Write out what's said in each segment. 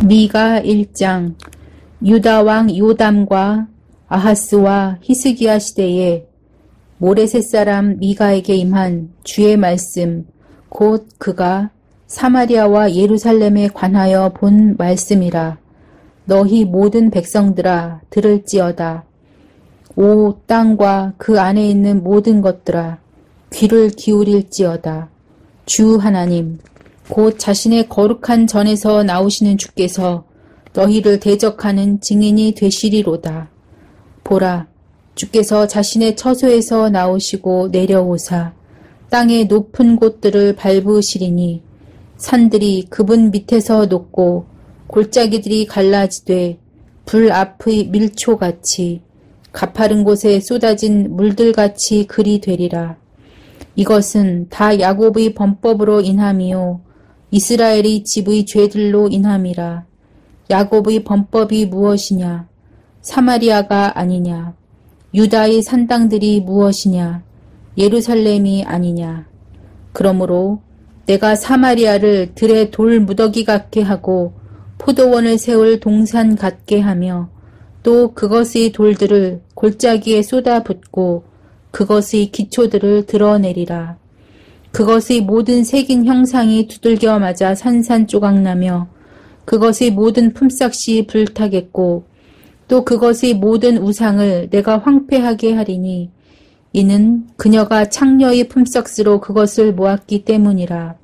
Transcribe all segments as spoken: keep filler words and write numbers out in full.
미가 일 장. 유다 왕 요담과 아하스와 히스기야 시대에 모레셋 사람 미가에게 임한 주의 말씀, 곧 그가 사마리아와 예루살렘에 관하여 본 말씀이라. 너희 모든 백성들아 들을지어다. 오 땅과 그 안에 있는 모든 것들아 귀를 기울일지어다. 주 하나님, 곧 자신의 거룩한 전에서 나오시는 주께서 너희를 대적하는 증인이 되시리로다. 보라, 주께서 자신의 처소에서 나오시고 내려오사 땅의 높은 곳들을 밟으시리니 산들이 그분 밑에서 녹고 골짜기들이 갈라지되 불 앞의 밀초같이 가파른 곳에 쏟아진 물들같이 그리 되리라. 이것은 다 야곱의 범법으로 인함이요 이스라엘의 집의 죄들로 인함이라. 야곱의 범법이 무엇이냐? 사마리아가 아니냐? 유다의 산당들이 무엇이냐? 예루살렘이 아니냐? 그러므로 내가 사마리아를 들의 돌 무더기 같게 하고 포도원을 세울 동산 같게 하며 또 그것의 돌들을 골짜기에 쏟아붓고 그것의 기초들을 드러내리라. 그것의 모든 새긴 형상이 두들겨 맞아 산산조각나며 그것의 모든 품삯이 불타겠고 또 그것의 모든 우상을 내가 황폐하게 하리니 이는 그녀가 창녀의 품삯으로 그것을 모았기 때문이라.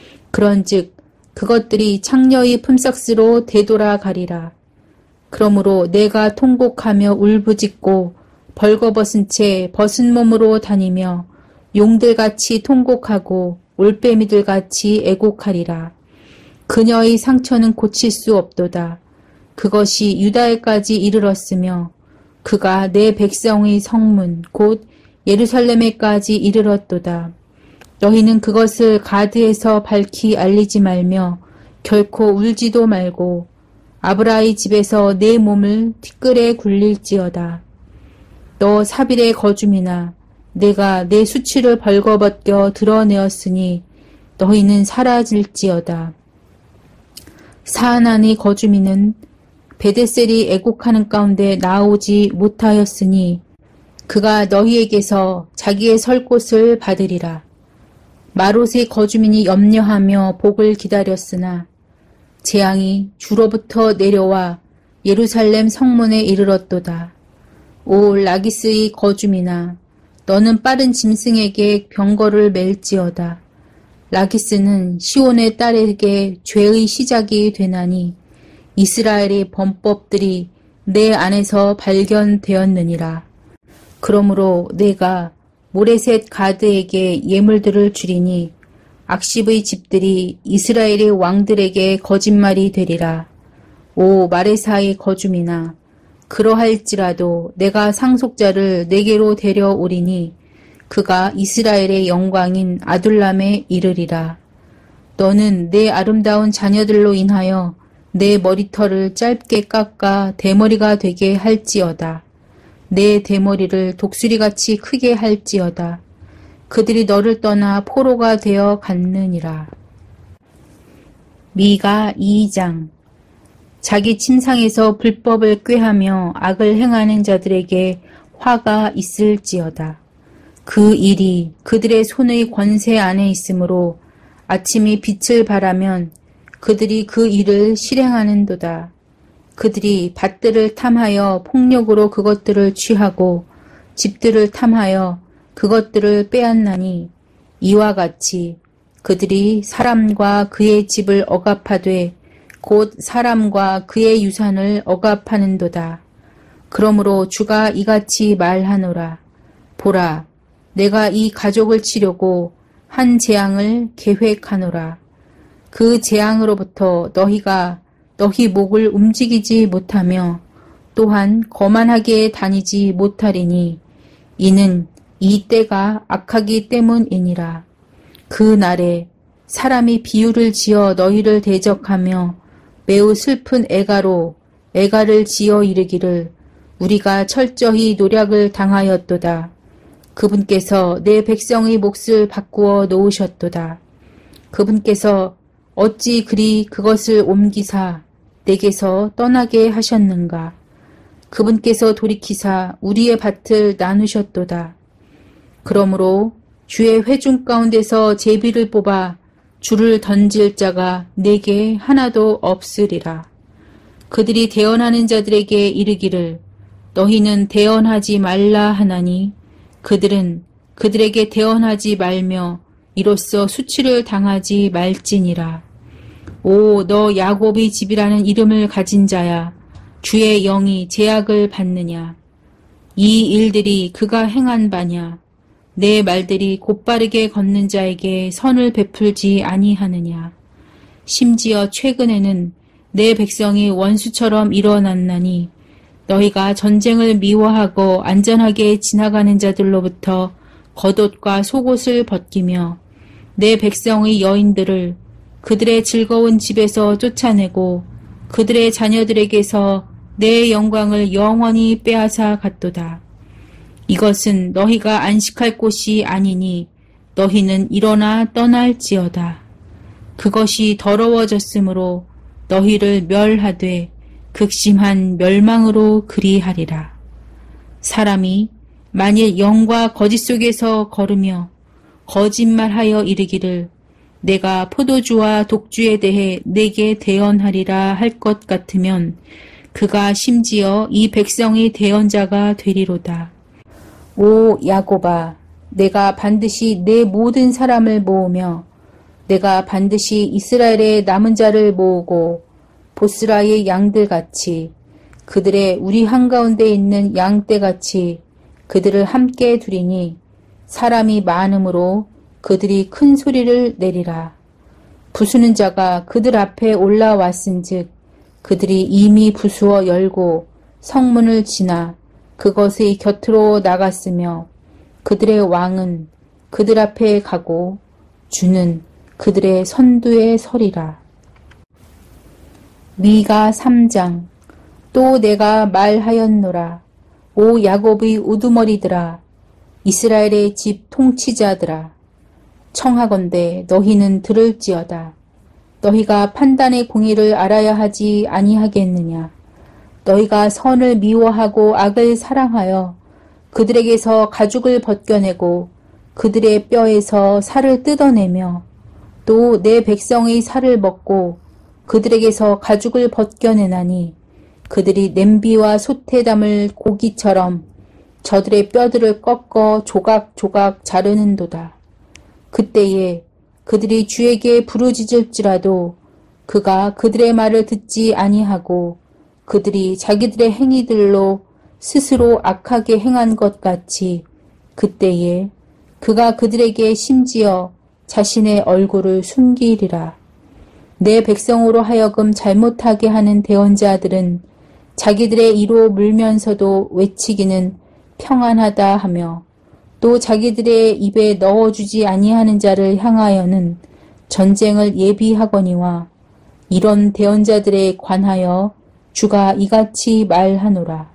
그런즉 그것들이 창녀의 품삯으로 되돌아가리라. 그러므로 내가 통곡하며 울부짖고 벌거벗은 채 벗은 몸으로 다니며 용들같이 통곡하고 올빼미들같이 애곡하리라. 그녀의 상처는 고칠 수 없도다. 그것이 유다에까지 이르렀으며 그가 내 백성의 성문 곧 예루살렘에까지 이르렀도다. 너희는 그것을 가드에서 밝히 알리지 말며 결코 울지도 말고 아브라의 집에서 내 몸을 티끌에 굴릴지어다. 너 사빌의 거줌이나 내가 내 수치를 벌거벗겨 드러내었으니 너희는 사라질지어다. 사안안의 거주민은 베데셀이 애곡하는 가운데 나오지 못하였으니 그가 너희에게서 자기의 설 곳을 받으리라. 마롯의 거주민이 염려하며 복을 기다렸으나 재앙이 주로부터 내려와 예루살렘 성문에 이르렀도다. 오 라기스의 거주민아, 너는 빠른 짐승에게 병거를 맬지어다. 라기스는 시온의 딸에게 죄의 시작이 되나니 이스라엘의 범법들이 내 안에서 발견되었느니라. 그러므로 내가 모레셋 가드에게 예물들을 주리니 악십의 집들이 이스라엘의 왕들에게 거짓말이 되리라. 오 마레사의 거주민아, 그러할지라도 내가 상속자를 내게로 데려오리니 그가 이스라엘의 영광인 아둘람에 이르리라. 너는 내 아름다운 자녀들로 인하여 내 머리털을 짧게 깎아 대머리가 되게 할지어다. 내 대머리를 독수리같이 크게 할지어다. 그들이 너를 떠나 포로가 되어 갔느니라. 미가 이 장. 자기 침상에서 불법을 꾀하며 악을 행하는 자들에게 화가 있을지어다. 그 일이 그들의 손의 권세 안에 있으므로 아침이 빛을 발하면 그들이 그 일을 실행하는도다. 그들이 밭들을 탐하여 폭력으로 그것들을 취하고 집들을 탐하여 그것들을 빼앗나니 이와 같이 그들이 사람과 그의 집을 억압하되 곧 사람과 그의 유산을 억압하는도다. 그러므로 주가 이같이 말하노라. 보라, 내가 이 가족을 치려고 한 재앙을 계획하노라. 그 재앙으로부터 너희가 너희 목을 움직이지 못하며 또한 거만하게 다니지 못하리니 이는 이 때가 악하기 때문이니라. 그 날에 사람이 비유를 지어 너희를 대적하며 매우 슬픈 애가로 애가를 지어 이르기를 우리가 철저히 노략을 당하였도다. 그분께서 내 백성의 몫을 바꾸어 놓으셨도다. 그분께서 어찌 그리 그것을 옮기사 내게서 떠나게 하셨는가? 그분께서 돌이키사 우리의 밭을 나누셨도다. 그러므로 주의 회중 가운데서 제비를 뽑아 줄을 던질 자가 내게 하나도 없으리라. 그들이 대언하는 자들에게 이르기를 너희는 대언하지 말라 하나니 그들은 그들에게 대언하지 말며 이로써 수치를 당하지 말지니라. 오, 너 야곱의 집이라는 이름을 가진 자야, 주의 영이 제약을 받느냐? 이 일들이 그가 행한 바냐? 내 말들이 곧바르게 걷는 자에게 선을 베풀지 아니하느냐? 심지어 최근에는 내 백성이 원수처럼 일어났나니 너희가 전쟁을 미워하고 안전하게 지나가는 자들로부터 겉옷과 속옷을 벗기며 내 백성의 여인들을 그들의 즐거운 집에서 쫓아내고 그들의 자녀들에게서 내 영광을 영원히 빼앗아 갔도다. 이것은 너희가 안식할 곳이 아니니 너희는 일어나 떠날지어다. 그것이 더러워졌으므로 너희를 멸하되 극심한 멸망으로 그리하리라. 사람이 만일 영과 거짓 속에서 걸으며 거짓말하여 이르기를 내가 포도주와 독주에 대해 내게 대언하리라 할 것 같으면 그가 심지어 이 백성의 대언자가 되리로다. 오 야곱아, 내가 반드시 내 모든 사람을 모으며 내가 반드시 이스라엘의 남은 자를 모으고 보스라의 양들같이 그들의 우리 한가운데 있는 양떼같이 그들을 함께 두리니 사람이 많음으로 그들이 큰 소리를 내리라. 부수는 자가 그들 앞에 올라왔은즉 그들이 이미 부수어 열고 성문을 지나 그것의 곁으로 나갔으며 그들의 왕은 그들 앞에 가고 주는 그들의 선두에 서리라. 미가 삼 장. 또 내가 말하였노라. 오 야곱의 우두머리들아, 이스라엘의 집 통치자들아, 청하건대 너희는 들을지어다. 너희가 판단의 공의를 알아야 하지 아니하겠느냐? 너희가 선을 미워하고 악을 사랑하여 그들에게서 가죽을 벗겨내고 그들의 뼈에서 살을 뜯어내며 또 내 백성의 살을 먹고 그들에게서 가죽을 벗겨내나니 그들이 냄비와 솥에 담을 고기처럼 저들의 뼈들을 꺾어 조각조각 자르는도다. 그때에 그들이 주에게 부르짖을지라도 그가 그들의 말을 듣지 아니하고 그들이 자기들의 행위들로 스스로 악하게 행한 것 같이 그때에 그가 그들에게 심지어 자신의 얼굴을 숨기리라. 내 백성으로 하여금 잘못하게 하는 대언자들은 자기들의 이로 물면서도 외치기는 평안하다 하며 또 자기들의 입에 넣어주지 아니하는 자를 향하여는 전쟁을 예비하거니와 이런 대언자들에 관하여 주가 이같이 말하노라.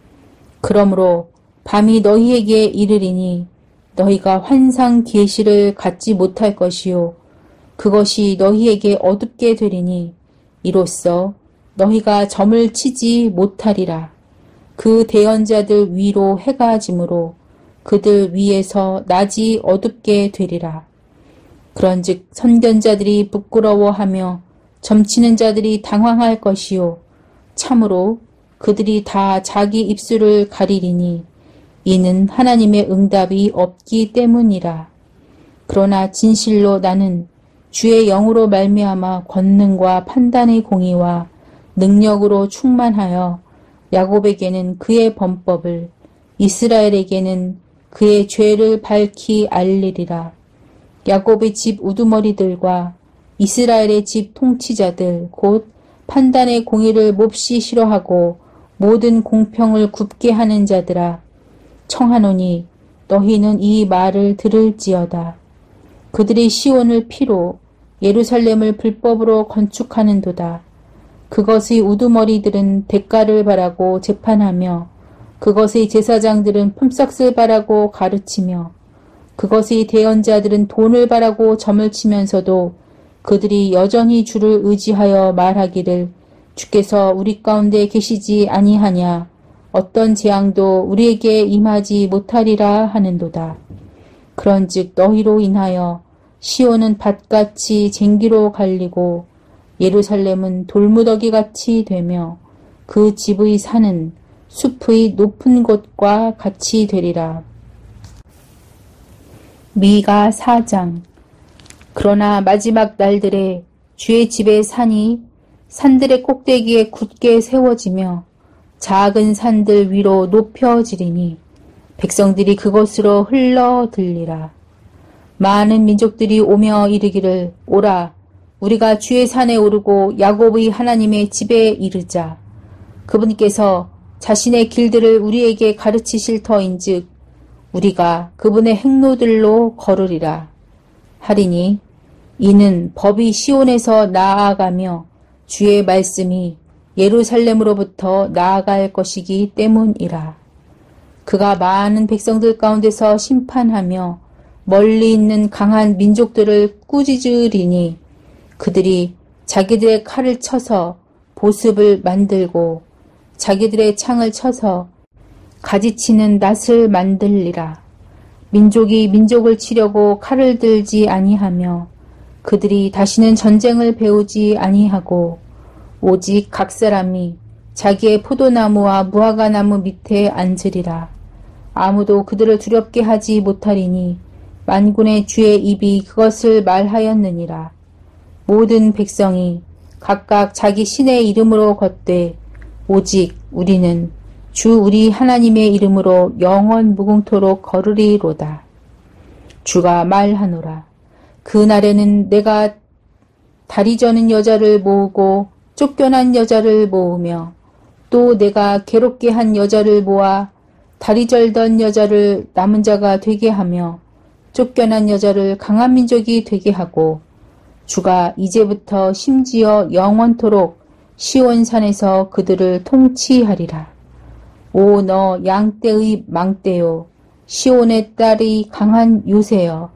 그러므로 밤이 너희에게 이르리니 너희가 환상 계시를 갖지 못할 것이요 그것이 너희에게 어둡게 되리니 이로써 너희가 점을 치지 못하리라. 그 대언자들 위로 해가 지므로 그들 위에서 낮이 어둡게 되리라. 그런즉 선견자들이 부끄러워하며 점치는 자들이 당황할 것이요 참으로 그들이 다 자기 입술을 가리리니 이는 하나님의 응답이 없기 때문이라. 그러나 진실로 나는 주의 영으로 말미암아 권능과 판단의 공의와 능력으로 충만하여 야곱에게는 그의 범법을 이스라엘에게는 그의 죄를 밝히 알리리라. 야곱의 집 우두머리들과 이스라엘의 집 통치자들 곧 판단의 공의를 몹시 싫어하고 모든 공평을 굽게 하는 자들아, 청하노니 너희는 이 말을 들을지어다. 그들이 시온을 피로 예루살렘을 불법으로 건축하는도다. 그것의 우두머리들은 대가를 바라고 재판하며 그것의 제사장들은 품삯을 바라고 가르치며 그것의 대언자들은 돈을 바라고 점을 치면서도 그들이 여전히 주를 의지하여 말하기를 주께서 우리 가운데 계시지 아니하냐. 어떤 재앙도 우리에게 임하지 못하리라 하는도다. 그런즉 너희로 인하여 시온은 밭같이 쟁기로 갈리고 예루살렘은 돌무더기같이 되며 그 집의 산은 숲의 높은 곳과 같이 되리라. 미가 사 장. 그러나 마지막 날들에 주의 집의 산이 산들의 꼭대기에 굳게 세워지며 작은 산들 위로 높여지리니 백성들이 그곳으로 흘러들리라. 많은 민족들이 오며 이르기를 오라 우리가 주의 산에 오르고 야곱의 하나님의 집에 이르자. 그분께서 자신의 길들을 우리에게 가르치실 터인즉 우리가 그분의 행로들로 걸으리라 하리니 이는 법이 시온에서 나아가며 주의 말씀이 예루살렘으로부터 나아갈 것이기 때문이라. 그가 많은 백성들 가운데서 심판하며 멀리 있는 강한 민족들을 꾸짖으리니 그들이 자기들의 칼을 쳐서 보습을 만들고 자기들의 창을 쳐서 가지치는 낫을 만들리라. 민족이 민족을 치려고 칼을 들지 아니하며 그들이 다시는 전쟁을 배우지 아니하고 오직 각 사람이 자기의 포도나무와 무화과나무 밑에 앉으리라. 아무도 그들을 두렵게 하지 못하리니 만군의 주의 입이 그것을 말하였느니라. 모든 백성이 각각 자기 신의 이름으로 걷되 오직 우리는 주 우리 하나님의 이름으로 영원 무궁토록 걸으리로다. 주가 말하노라. 그날에는 내가 다리 저는 여자를 모으고 쫓겨난 여자를 모으며 또 내가 괴롭게 한 여자를 모아 다리 절던 여자를 남은 자가 되게 하며 쫓겨난 여자를 강한 민족이 되게 하고 주가 이제부터 심지어 영원토록 시온산에서 그들을 통치하리라. 오 너 양떼의 망떼요 시온의 딸이 강한 요새여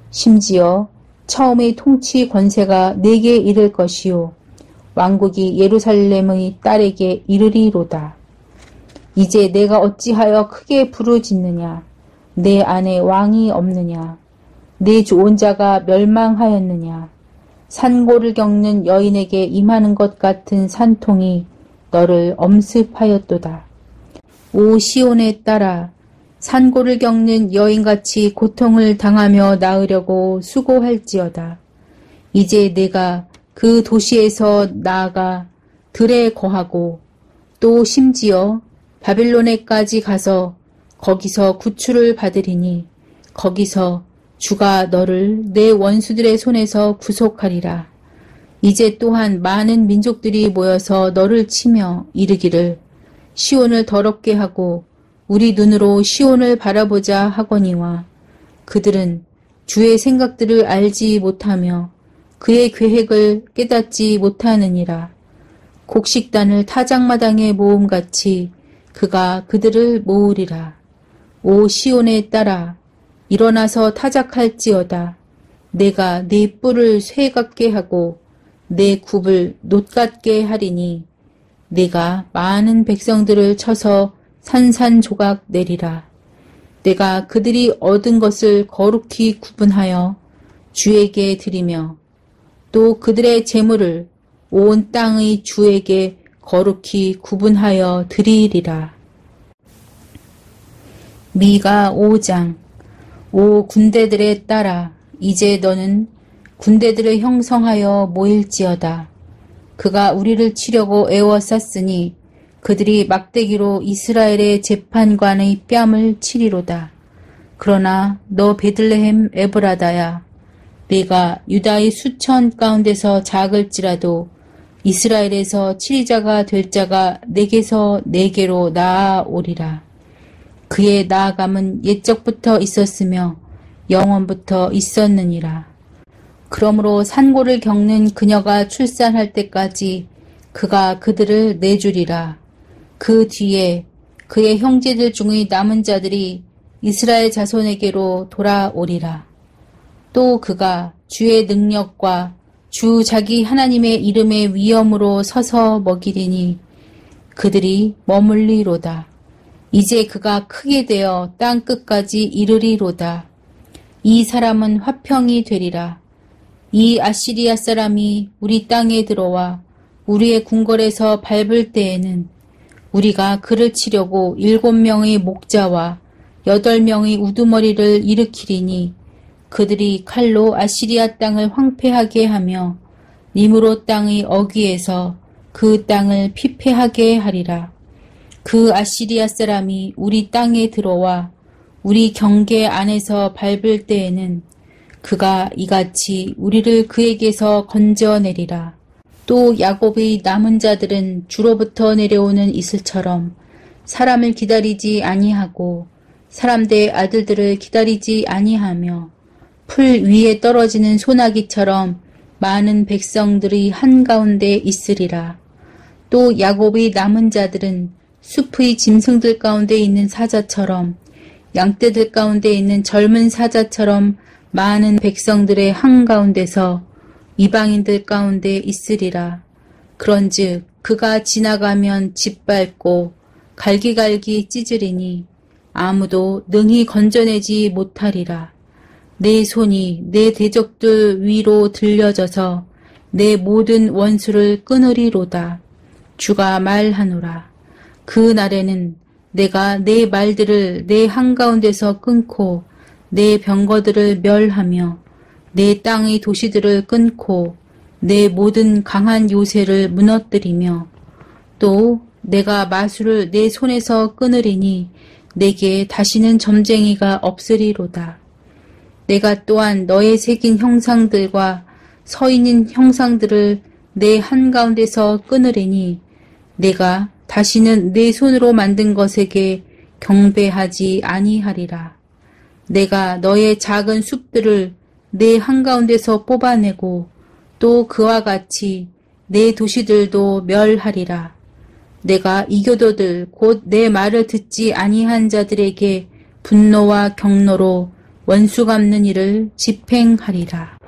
심지어 처음의 통치 권세가 내게 이를 것이요 왕국이 예루살렘의 딸에게 이르리로다. 이제 내가 어찌하여 크게 부르짖느냐. 내 안에 왕이 없느냐. 내 좋은 자가 멸망하였느냐. 산고를 겪는 여인에게 임하는 것 같은 산통이 너를 엄습하였도다. 오 시온의 딸아 산고를 겪는 여인같이 고통을 당하며 나으려고 수고할지어다. 이제 내가 그 도시에서 나아가 들에 거하고 또 심지어 바빌론에까지 가서 거기서 구출을 받으리니 거기서 주가 너를 내 원수들의 손에서 구속하리라. 이제 또한 많은 민족들이 모여서 너를 치며 이르기를 시온을 더럽게 하고 우리 눈으로 시온을 바라보자 하거니와 그들은 주의 생각들을 알지 못하며 그의 계획을 깨닫지 못하느니라. 곡식단을 타작마당에 모음같이 그가 그들을 모으리라. 오 시온의 딸아 일어나서 타작할지어다. 내가 네 뿔을 쇠 같게 하고 내 굽을 놋 같게 하리니 내가 많은 백성들을 쳐서 산산조각 내리라. 내가 그들이 얻은 것을 거룩히 구분하여 주에게 드리며 또 그들의 재물을 온 땅의 주에게 거룩히 구분하여 드리리라. 미가 오 장. 오 군대들의 딸아 이제 너는 군대들을 형성하여 모일지어다. 그가 우리를 치려고 애워쌌으니 그들이 막대기로 이스라엘의 재판관의 뺨을 치리로다. 그러나 너 베들레헴 에브라다야 내가 유다의 수천 가운데서 작을지라도 이스라엘에서 치리자가 될 자가 내게서 내게로 나아오리라. 그의 나아감은 옛적부터 있었으며 영원부터 있었느니라. 그러므로 산고를 겪는 그녀가 출산할 때까지 그가 그들을 내주리라. 그 뒤에 그의 형제들 중의 남은 자들이 이스라엘 자손에게로 돌아오리라. 또 그가 주의 능력과 주 자기 하나님의 이름의 위엄으로 서서 먹이리니 그들이 머물리로다. 이제 그가 크게 되어 땅 끝까지 이르리로다. 이 사람은 화평이 되리라. 이 아시리아 사람이 우리 땅에 들어와 우리의 궁궐에서 밟을 때에는 우리가 그를 치려고 일곱 명의 목자와 여덟 명의 우두머리를 일으키리니 그들이 칼로 아시리아 땅을 황폐하게 하며 니므롯 땅의 어귀에서 그 땅을 피폐하게 하리라. 그 아시리아 사람이 우리 땅에 들어와 우리 경계 안에서 밟을 때에는 그가 이같이 우리를 그에게서 건져내리라. 또 야곱의 남은 자들은 주로부터 내려오는 이슬처럼 사람을 기다리지 아니하고 사람들의 아들들을 기다리지 아니하며 풀 위에 떨어지는 소나기처럼 많은 백성들이 한가운데 있으리라. 또 야곱의 남은 자들은 숲의 짐승들 가운데 있는 사자처럼 양떼들 가운데 있는 젊은 사자처럼 많은 백성들의 한가운데서 이방인들 가운데 있으리라. 그런즉 그가 지나가면 짓밟고 갈기갈기 찢으리니 아무도 능히 건져내지 못하리라. 내 손이 내 대적들 위로 들려져서 내 모든 원수를 끊으리로다. 주가 말하노라. 그 날에는 내가 내 말들을 내 한가운데서 끊고 내 병거들을 멸하며 내 땅의 도시들을 끊고 내 모든 강한 요새를 무너뜨리며 또 내가 마술을 내 손에서 끊으리니 내게 다시는 점쟁이가 없으리로다. 내가 또한 너의 새긴 형상들과 서 있는 형상들을 내 한가운데서 끊으리니 내가 다시는 내 손으로 만든 것에게 경배하지 아니하리라. 내가 너의 작은 숲들을 내 한가운데서 뽑아내고 또 그와 같이 내 도시들도 멸하리라. 내가 이교도들 곧 내 말을 듣지 아니한 자들에게 분노와 경노로 원수 갚는 일을 집행하리라.